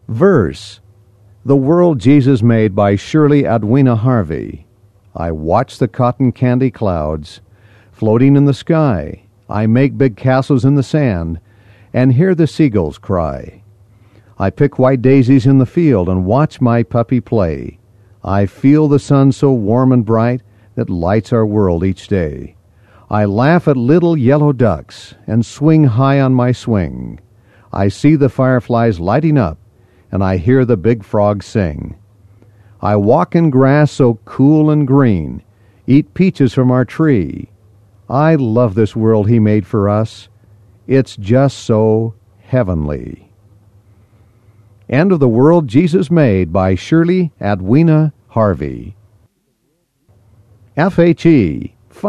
Verse: The World Jesus Made by Shirley Adwina Harvey. I watch the cotton candy clouds floating in the sky. I make big castles in the sand and hear the seagulls cry. I pick white daisies in the field and watch my puppy play. I feel the sun so warm and bright that lights our world each day. I laugh at little yellow ducks and swing high on my swing. I see the fireflies lighting up and I hear the big frogs sing. I walk in grass so cool and green, eat peaches from our tree. I love this world He made for us. It's just so heavenly. End of The World Jesus Made by Shirley Adwina Harvey. FHE,